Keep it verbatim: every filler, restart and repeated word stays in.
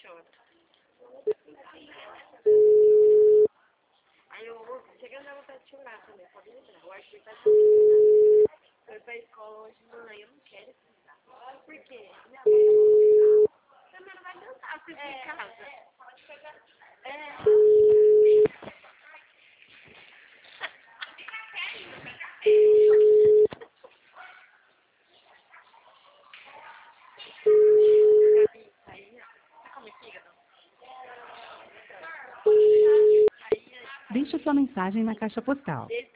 choro. Aí eu chega a dar vontade de chorar também, pode lembrar. Eu acho que ele tá chorando. Foi pra escola hoje, mãe, eu não quero estudar. Por quê? Minha mãe também não vai dançar se ficar em casa. É, pode pegar. É. Deixe sua mensagem na caixa postal